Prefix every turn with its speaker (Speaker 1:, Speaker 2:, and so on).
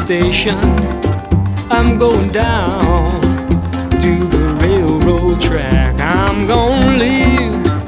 Speaker 1: station. I'm going down to the railroad track. I'm gonna leave